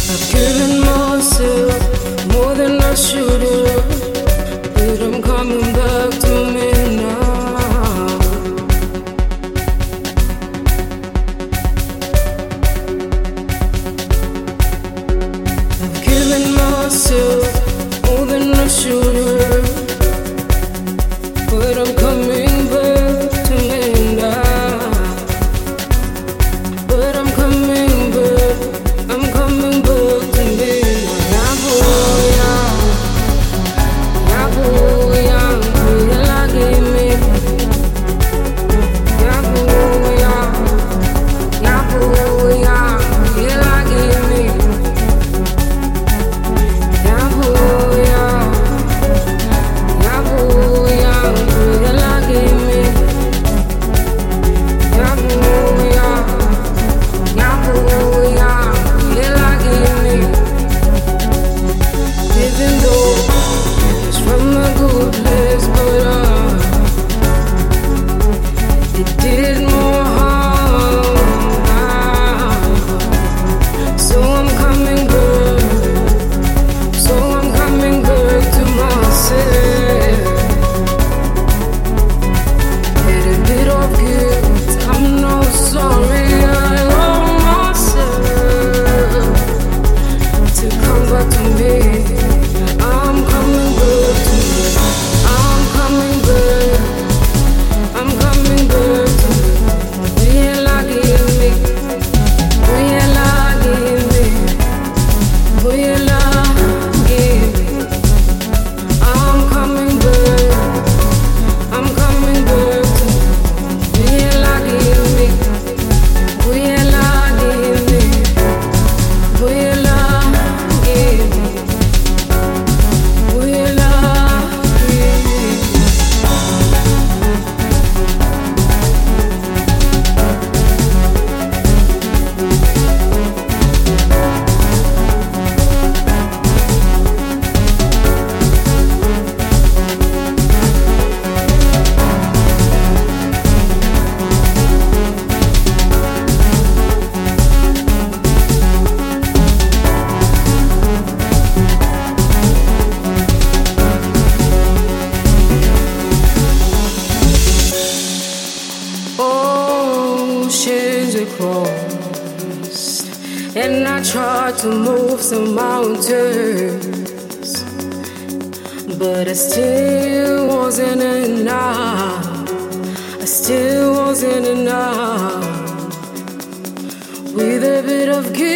I've given myself more than I should have, but I'm coming back to me now. I've given myself more than I should have, but I'm coming back to me now. But I'm coming back, I'm coming back to me now. Yabuya, yabuya, give me. Yabuya, yabuya, give me. Yabuya, yabuya, give me. Yabuya, yabuya, give me. Even though it's from a good place, but it did more harm. So I'm coming back. So I'm coming back to myself. Had a bit of guilt. I'm no sorry. I owe myself to come back to me. I'm coming back to me. I'm coming back. I'm coming back to me. Will I give me? Will I give me? Will I give me? I'm coming back. I'm coming back to me. Will I give me? Will I give me? Will I give me? Will I give me? Oceans we crossed, and I tried to move some mountains, but I still wasn't enough. I still wasn't enough. With a bit of guilt.